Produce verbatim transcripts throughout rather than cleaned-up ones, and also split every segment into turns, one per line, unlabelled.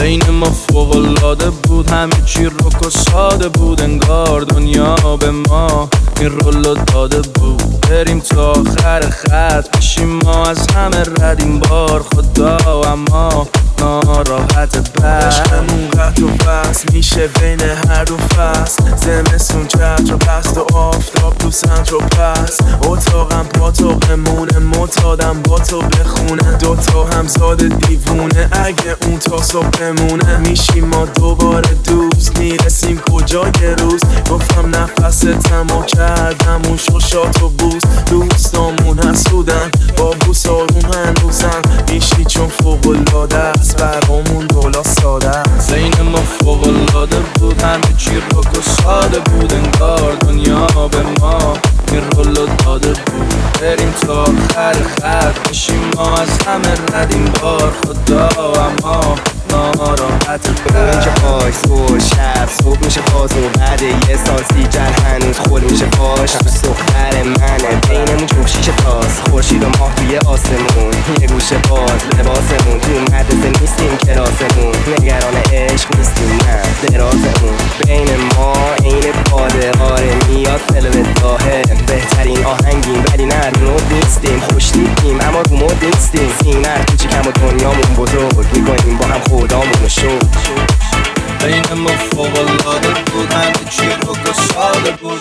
بین ما فوق‌العاده بود، همه چی رک و ساده بود، انگار دنیا به ما این رولو داده بود. بریم تا آخر خط بشیم ما از همه ردیم بار خدا، اما ناراحت بر
عشقمون قطع و بس میشه بین هر دو فصل، زمستون چتر و پست و آفتاب تو سنتر و پس. اتاقم پاتاقمونه معتادم با تو بخونه، دوتا همزاد دیوونه اگه اون تا صبح بمونه. میشیم ما دوباره دوست، میرسیم کجا یه روز. گفتم نفس تمام کردم اون شوشات و بوس، دوستامون حسودن با بوس آروم هنوزم. میشی چون فوق‌العاده است برامون دولا ساده است.
بین ما فوق‌العاده بود، همه چی رک و ساده بود، انگار دنیا به ما این رولو داده بود. بریم تا آخر خط بشیم ما از همه ردیم بار خدا، اما ناراحت بر
اینجا پاک صبح شب صبح میشه بازمون، بعد یه سال سیجل هنوز خول میشه پاش. دوست دختر منه بینمون جفت شیشه تاست، خورشید و ماه توی آسمون، یه گوشه باز لباسمون. تو مدرسه نیستیم کلاسمون، نگران عشق نیستیم نه درازمون. بین ما این باده آره میاد فلوت داهه، بهترین آهنگیم ولی نه رو نوت نیستیم. خوش نیستیم اما رو مود نیستیم، سینر کوچیکم و دنیامون بزرگ میکنیم با هم خدامون شو.
بین ما فوق‌العاده بود، همه چی رک و ساده بود.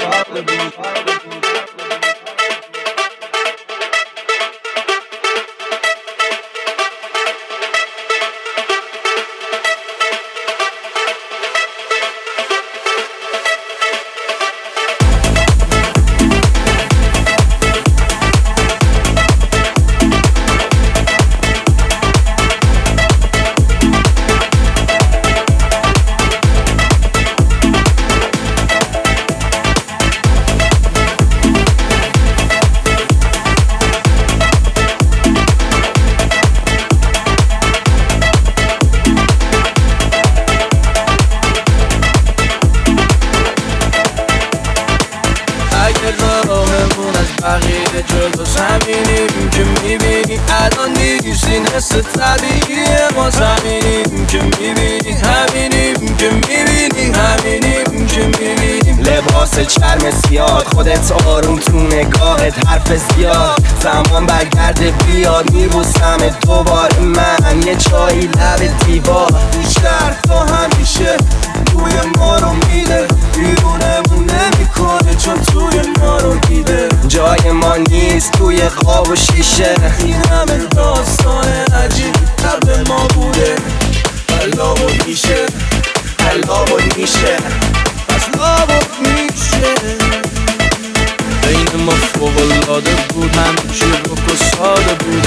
راهمون از بقیه جلوس همینیم که میبینی الان نیستی، نصف طبیعیه ما زمینیم که میبینی، همینیم که میبینی، همینیم که میبینیم.
لباس چرم سیاه خودت آروم تو نگاهت حرف زیاد، زمان برگرده بیاد میبوسم دوباره من، یه چایی لب دیوار.
بیشتر تا همیشه توی ما رو میده، بیرونمون نمیکنه چون توی ما رو دیده.
جای ما نیست توی قاب و شیشه،
این همه داستان عجیب قبل ما بوده. حلا و میشه حلا و میشه حلا و میشه.
بین ما فوق‌العاده بود، همه چی رک و ساده بود،